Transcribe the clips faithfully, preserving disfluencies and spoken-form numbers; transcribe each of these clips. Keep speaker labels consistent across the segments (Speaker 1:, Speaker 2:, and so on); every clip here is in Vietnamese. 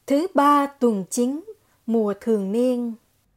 Speaker 1: Thứ ba tuần chính, mùa thường niên.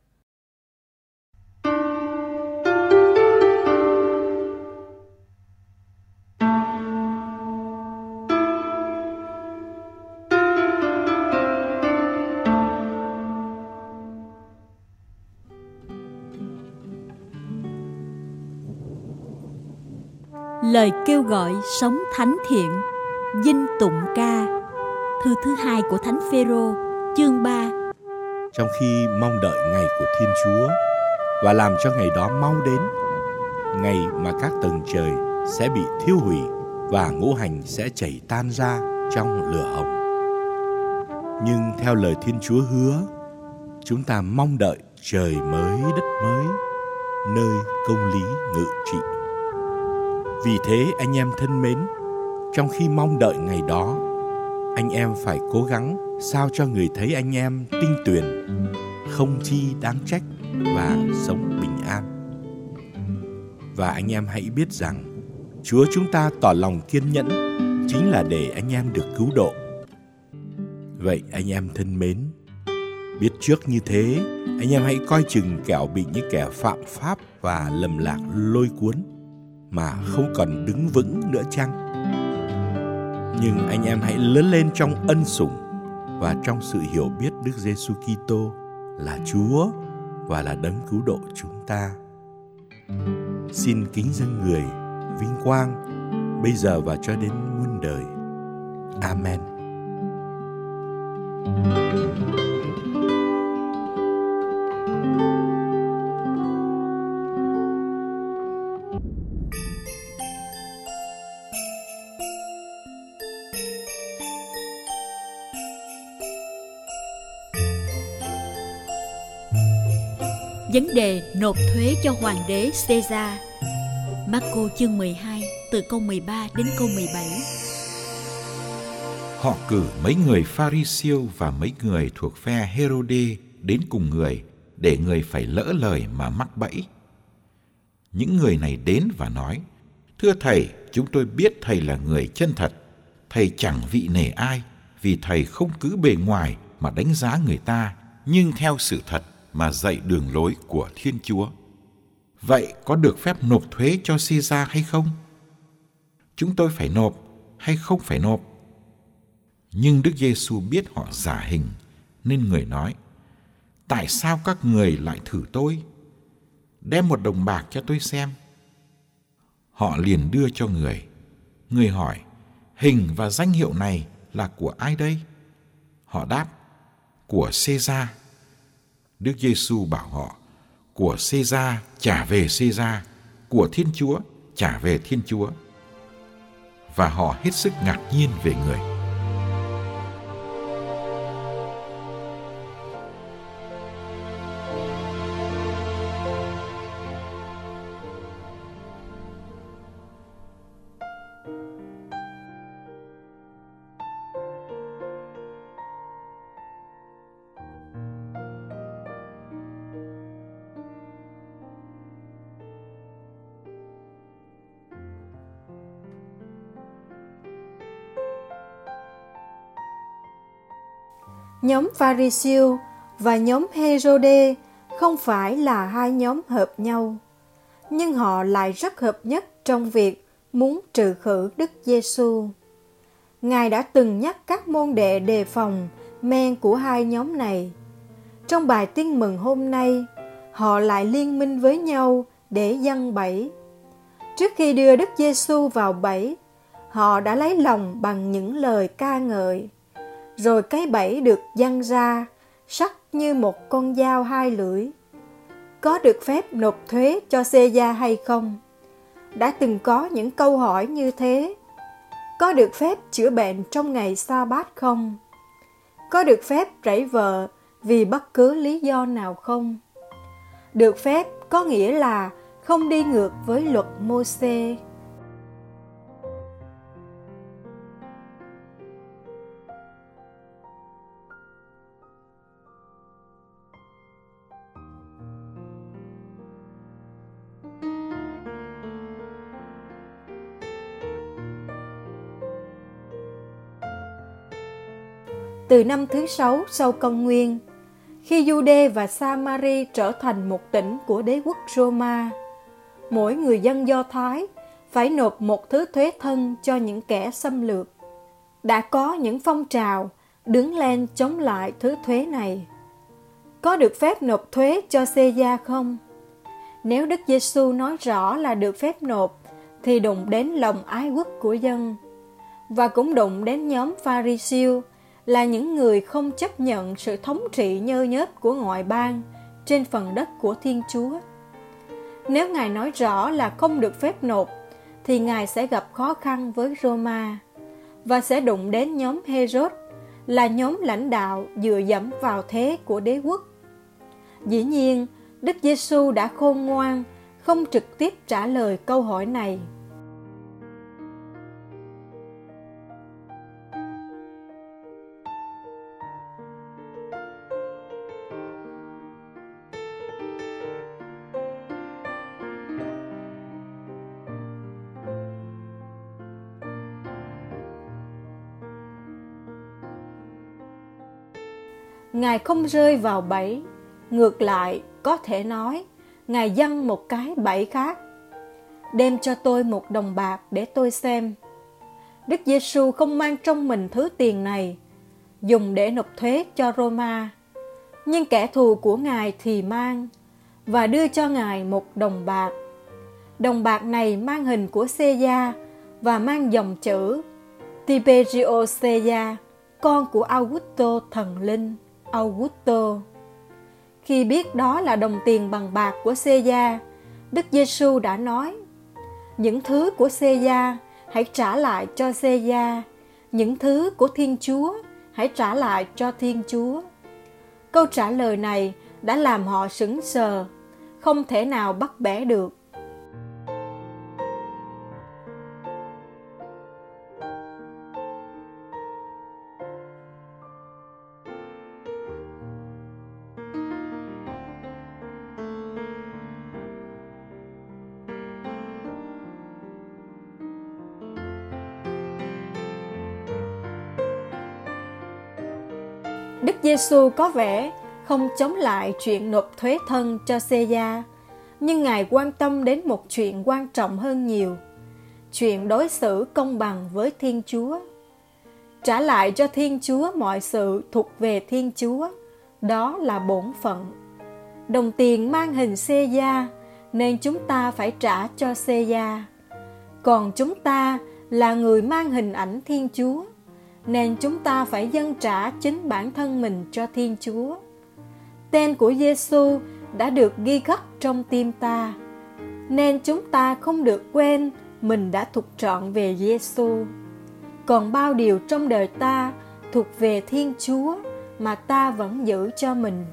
Speaker 2: Lời kêu gọi sống thánh thiện, dinh tụng ca. Thư thứ hai của Thánh Phêrô, chương ba.
Speaker 3: Trong khi mong đợi ngày của Thiên Chúa và làm cho ngày đó mau đến, ngày mà các tầng trời sẽ bị thiêu hủy và ngũ hành sẽ chảy tan ra trong lửa hồng. Nhưng theo lời Thiên Chúa hứa, chúng ta mong đợi trời mới đất mới, nơi công lý ngự trị. Vì thế anh em thân mến, trong khi mong đợi ngày đó, anh em phải cố gắng sao cho người thấy anh em tinh tuyền, không chi đáng trách và sống bình an. Và anh em hãy biết rằng Chúa chúng ta tỏ lòng kiên nhẫn chính là để anh em được cứu độ. Vậy anh em thân mến, biết trước như thế, anh em hãy coi chừng kẻo bị những kẻ phạm pháp và lầm lạc lôi cuốn mà không còn đứng vững nữa chăng? Nhưng anh em hãy lớn lên trong ân sủng và trong sự hiểu biết Đức Giêsu Kitô là Chúa và là đấng cứu độ chúng ta. Xin kính dâng người vinh quang bây giờ và cho đến muôn đời. Amen.
Speaker 2: Vấn đề nộp thuế cho hoàng đế Caesar. Marco chương mười hai từ câu mười ba đến câu mười bảy.
Speaker 4: Họ cử mấy người Pha-ri-siêu và mấy người thuộc phe Hê-rô-đê đến cùng người để người phải lỡ lời mà mắc bẫy. Những người này đến và nói: Thưa thầy, chúng tôi biết thầy là người chân thật. Thầy chẳng vị nể ai, vì thầy không cứ bề ngoài mà đánh giá người ta, nhưng theo sự thật mà dạy đường lối của Thiên Chúa. Vậy có được phép nộp thuế cho Caesar hay không? Chúng tôi phải nộp hay không phải nộp? Nhưng Đức Giêsu biết họ giả hình, nên người nói: Tại sao các người lại thử tôi? Đem một đồng bạc cho tôi xem. Họ liền đưa cho người. Người hỏi: Hình và danh hiệu này là của ai đây? Họ đáp: Của Caesar. Đức Giêsu bảo họ: Của Caesar trả về Caesar, của Thiên Chúa trả về Thiên Chúa. Và họ hết sức ngạc nhiên về người.
Speaker 1: Nhóm Pha-ri-siêu và nhóm Hê-rô-đê không phải là hai nhóm hợp nhau, nhưng họ lại rất hợp nhất trong việc muốn trừ khử Đức Giêsu. Ngài đã từng nhắc các môn đệ đề phòng men của hai nhóm này. Trong bài tin mừng hôm nay, họ lại liên minh với nhau để giăng bẫy. Trước khi đưa Đức Giêsu vào bẫy, họ đã lấy lòng bằng những lời ca ngợi. Rồi cái bẫy được giăng ra, sắc như một con dao hai lưỡi. Có được phép nộp thuế cho Caesar hay không? Đã từng có những câu hỏi như thế. Có được phép chữa bệnh trong ngày sa-bát không? Có được phép rẫy vợ vì bất cứ lý do nào không? Được phép có nghĩa là không đi ngược với luật Mô-sê. từ năm thứ sáu sau công nguyên, khi Giu-đê và Sa-ma-ri trở thành một tỉnh của đế quốc Roma, mỗi người dân Do Thái phải nộp một thứ thuế thân cho những kẻ xâm lược. Đã có những phong trào đứng lên chống lại thứ thuế này. Có được phép nộp thuế cho Xê-gia không? Nếu Đức Giê-xu nói rõ là được phép nộp, thì đụng đến lòng ái quốc của dân, và cũng đụng đến nhóm Pha-ri-siêu, là những người không chấp nhận sự thống trị nhơ nhớp của ngoại bang trên phần đất của Thiên Chúa. Nếu Ngài nói rõ là không được phép nộp, thì Ngài sẽ gặp khó khăn với Roma, và sẽ đụng đến nhóm Hê-rốt, là nhóm lãnh đạo dựa dẫm vào thế của đế quốc. Dĩ nhiên, Đức Giê-xu đã khôn ngoan, không trực tiếp trả lời câu hỏi này. Ngài không rơi vào bẫy, ngược lại, có thể nói, Ngài giăng một cái bẫy khác. Đem cho tôi một đồng bạc để tôi xem. Đức Giê-xu không mang trong mình thứ tiền này, dùng để nộp thuế cho Roma, nhưng kẻ thù của Ngài thì mang, và đưa cho Ngài một đồng bạc. Đồng bạc này mang hình của Xê-gia và mang dòng chữ Tiberio Xê-gia, con của Augusto thần linh Augusto. Khi biết đó là đồng tiền bằng bạc của Xê-gia, Đức Giê-xu đã nói: những thứ của Xê-gia hãy trả lại cho Xê-gia, những thứ của Thiên Chúa hãy trả lại cho Thiên Chúa. Câu trả lời này đã làm họ sững sờ, không thể nào bắt bẻ được. Đức Giê-xu có vẻ không chống lại chuyện nộp thuế thân cho Xê-gia, nhưng Ngài quan tâm đến một chuyện quan trọng hơn nhiều, chuyện đối xử công bằng với Thiên Chúa. Trả lại cho Thiên Chúa mọi sự thuộc về Thiên Chúa, đó là bổn phận. Đồng tiền mang hình Xê-gia, nên chúng ta phải trả cho Xê-gia. Còn chúng ta là người mang hình ảnh Thiên Chúa, nên chúng ta phải dâng trả chính bản thân mình cho Thiên Chúa. Tên của Giê-xu đã được ghi khắc trong tim ta, nên chúng ta không được quên mình đã thuộc trọn về Giê-xu. Còn bao điều trong đời ta thuộc về Thiên Chúa mà ta vẫn giữ cho mình.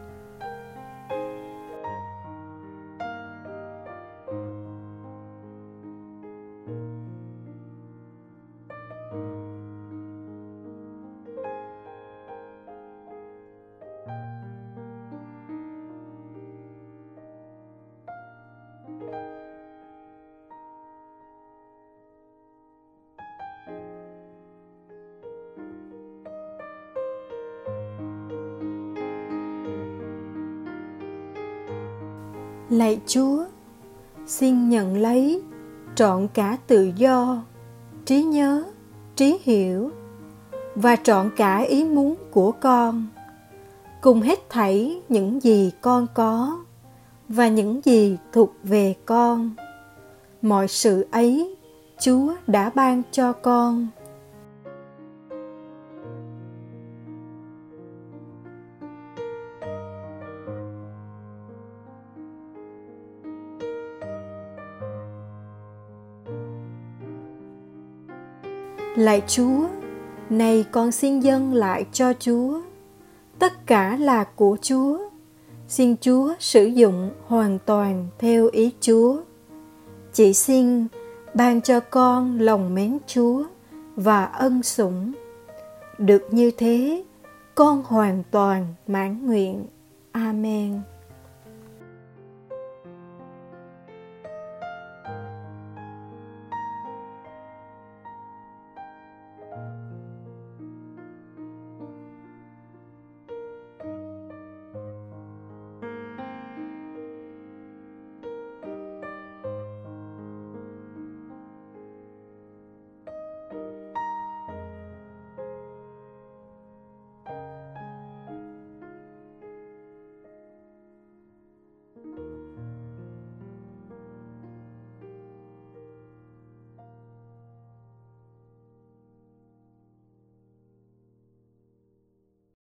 Speaker 1: Lạy Chúa, xin nhận lấy trọn cả tự do, trí nhớ, trí hiểu và trọn cả ý muốn của con, cùng hết thảy những gì con có và những gì thuộc về con. Mọi sự ấy Chúa đã ban cho con. Lạy Chúa, này con xin dâng lại cho Chúa. Tất cả là của Chúa. Xin Chúa sử dụng hoàn toàn theo ý Chúa. Chỉ xin ban cho con lòng mến Chúa và ân sủng. Được như thế, con hoàn toàn mãn nguyện. Amen.